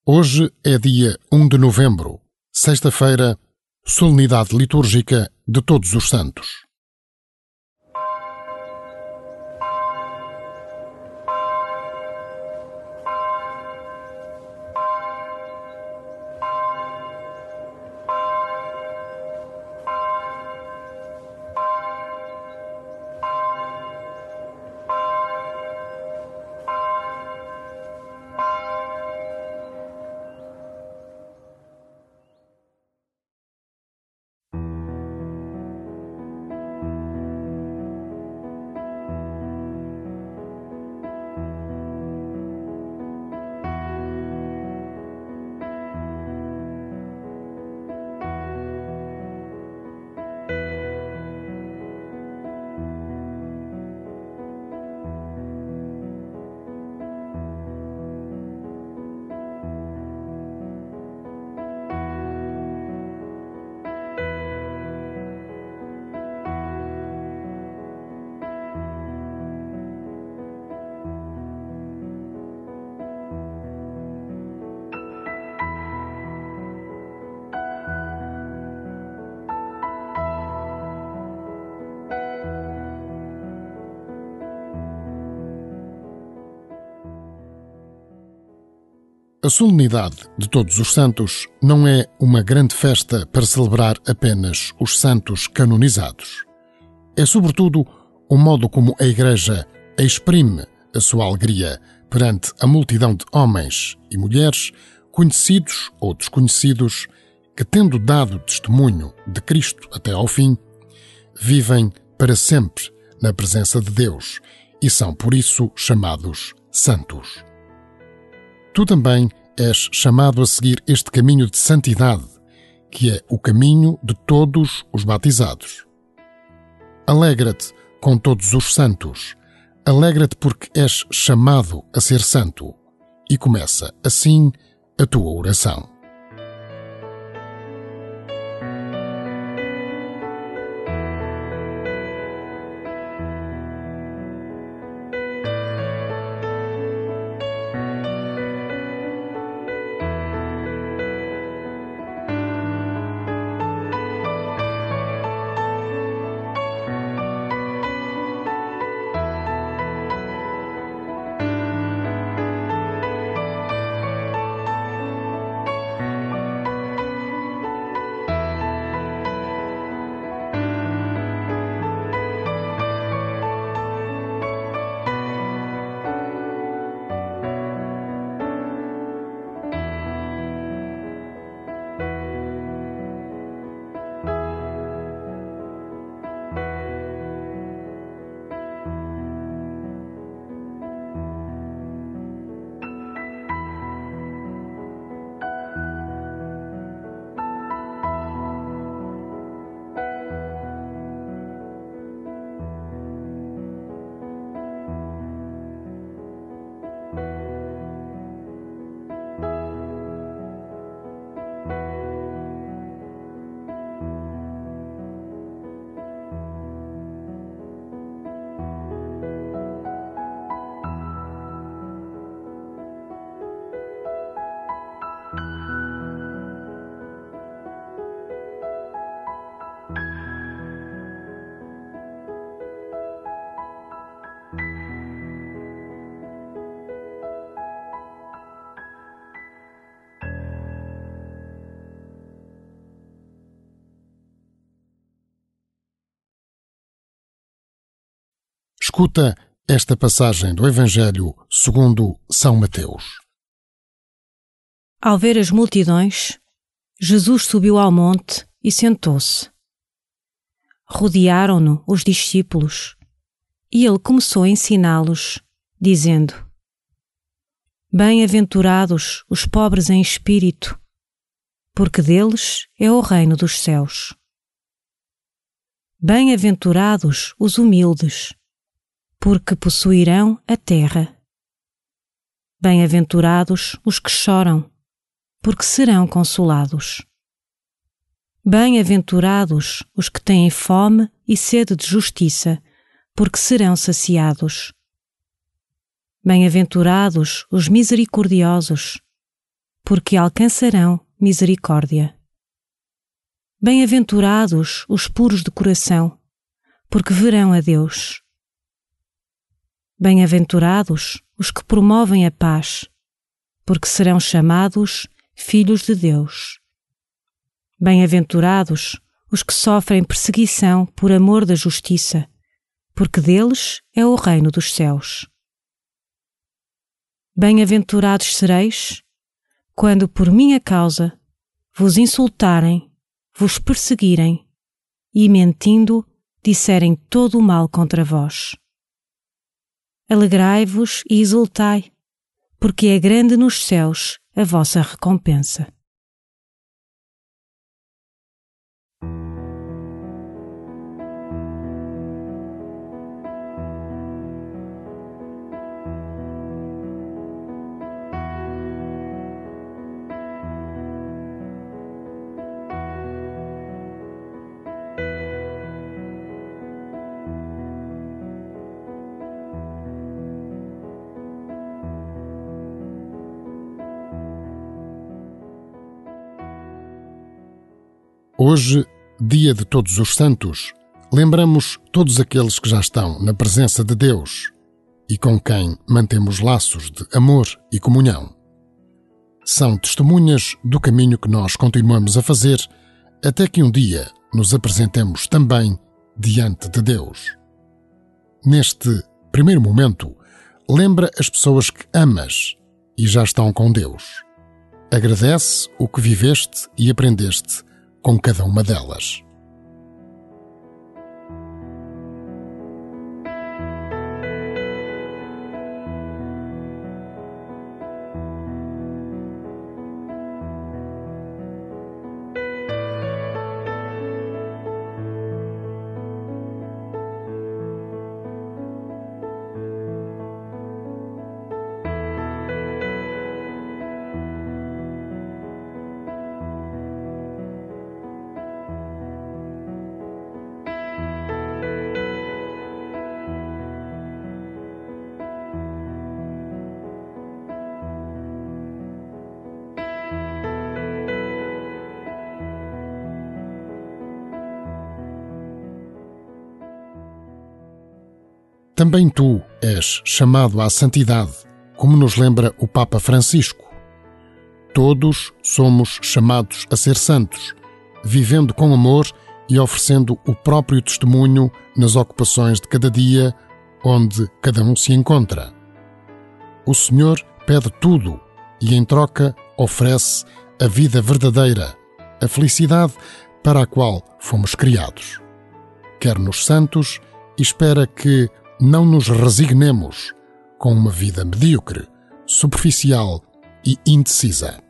Hoje é dia 1 de novembro, sexta-feira, solenidade litúrgica de Todos os Santos. A solenidade de Todos os Santos não é uma grande festa para celebrar apenas os santos canonizados. É, sobretudo, o modo como a Igreja exprime a sua alegria perante a multidão de homens e mulheres, conhecidos ou desconhecidos, que, tendo dado testemunho de Cristo até ao fim, vivem para sempre na presença de Deus e são, por isso, chamados santos. Tu também és chamado a seguir este caminho de santidade, que é o caminho de todos os batizados. Alegra-te com todos os santos, alegra-te porque és chamado a ser santo, e começa assim a tua oração. Escuta esta passagem do Evangelho segundo São Mateus. Ao ver as multidões, Jesus subiu ao monte e sentou-se. Rodearam-no os discípulos e ele começou a ensiná-los, dizendo: Bem-aventurados os pobres em espírito, porque deles é o reino dos céus. Bem-aventurados os humildes, porque possuirão a terra. Bem-aventurados os que choram, porque serão consolados. Bem-aventurados os que têm fome e sede de justiça, porque serão saciados. Bem-aventurados os misericordiosos, porque alcançarão misericórdia. Bem-aventurados os puros de coração, porque verão a Deus. Bem-aventurados os que promovem a paz, porque serão chamados filhos de Deus. Bem-aventurados os que sofrem perseguição por amor da justiça, porque deles é o reino dos céus. Bem-aventurados sereis, quando por minha causa vos insultarem, vos perseguirem e, mentindo, disserem todo o mal contra vós. Alegrai-vos e exultai, porque é grande nos céus a vossa recompensa. Hoje, dia de Todos os Santos, lembramos todos aqueles que já estão na presença de Deus e com quem mantemos laços de amor e comunhão. São testemunhas do caminho que nós continuamos a fazer até que um dia nos apresentemos também diante de Deus. Neste primeiro momento, lembra as pessoas que amas e já estão com Deus. Agradece o que viveste e aprendeste com cada uma delas. Também tu és chamado à santidade, como nos lembra o Papa Francisco. Todos somos chamados a ser santos, vivendo com amor e oferecendo o próprio testemunho nas ocupações de cada dia, onde cada um se encontra. O Senhor pede tudo e, em troca, oferece a vida verdadeira, a felicidade para a qual fomos criados. Quer-nos santos e espera que não nos resignemos com uma vida medíocre, superficial e indecisa.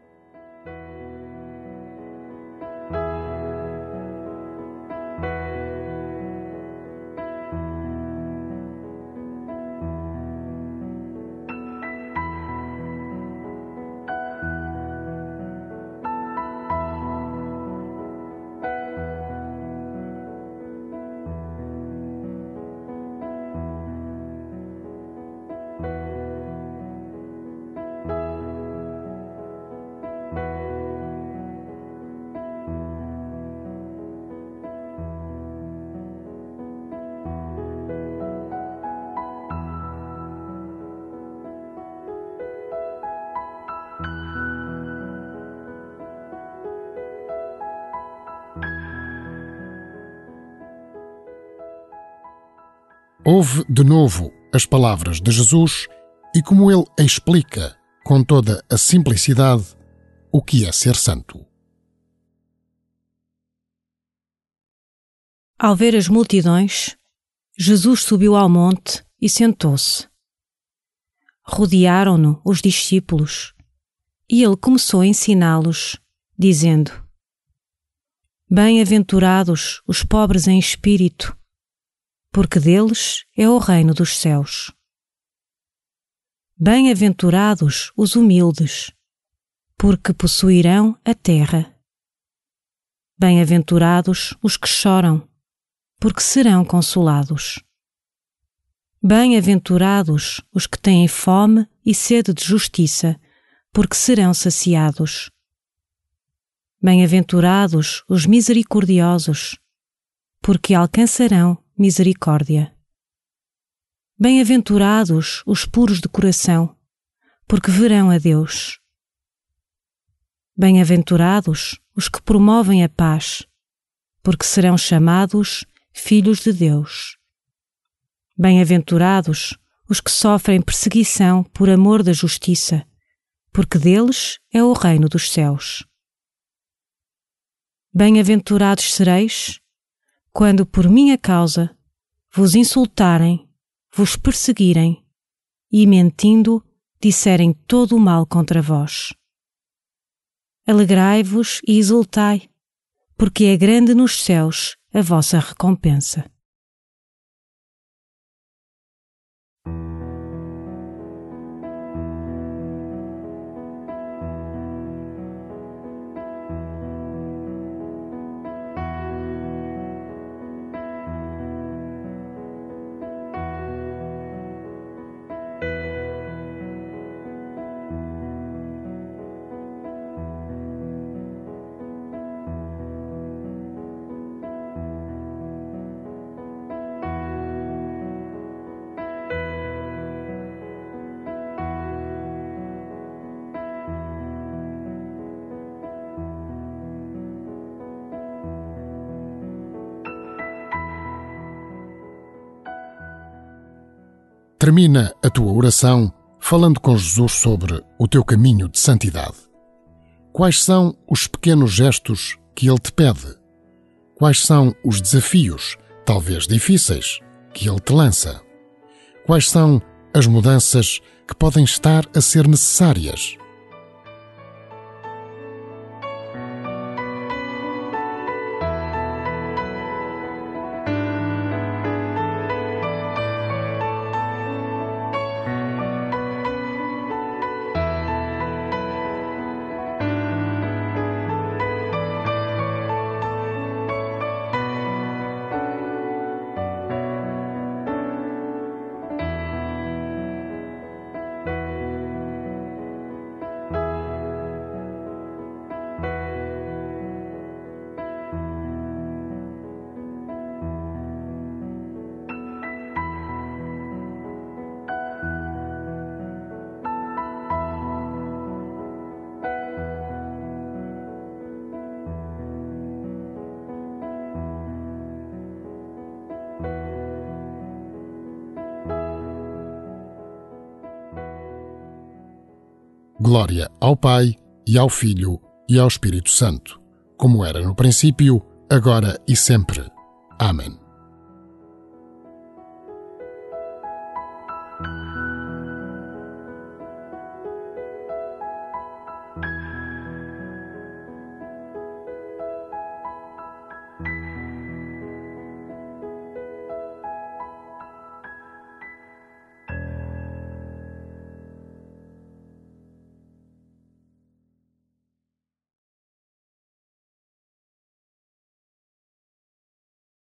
Ouve de novo as palavras de Jesus e como ele explica, com toda a simplicidade, o que é ser santo. Ao ver as multidões, Jesus subiu ao monte e sentou-se. Rodearam-no os discípulos e ele começou a ensiná-los, dizendo: Bem-aventurados os pobres em espírito, porque deles é o reino dos céus. Bem-aventurados os humildes, porque possuirão a terra. Bem-aventurados os que choram, porque serão consolados. Bem-aventurados os que têm fome e sede de justiça, porque serão saciados. Bem-aventurados os misericordiosos, porque alcançarão misericórdia. Bem-aventurados os puros de coração, porque verão a Deus. Bem-aventurados os que promovem a paz, porque serão chamados filhos de Deus. Bem-aventurados os que sofrem perseguição por amor da justiça, porque deles é o reino dos céus. Bem-aventurados sereis, quando por minha causa vos insultarem, vos perseguirem e, mentindo, disserem todo o mal contra vós. Alegrai-vos e exultai, porque é grande nos céus a vossa recompensa. Termina a tua oração falando com Jesus sobre o teu caminho de santidade. Quais são os pequenos gestos que Ele te pede? Quais são os desafios, talvez difíceis, que Ele te lança? Quais são as mudanças que podem estar a ser necessárias? Glória ao Pai, e ao Filho, e ao Espírito Santo, como era no princípio, agora e sempre. Amém.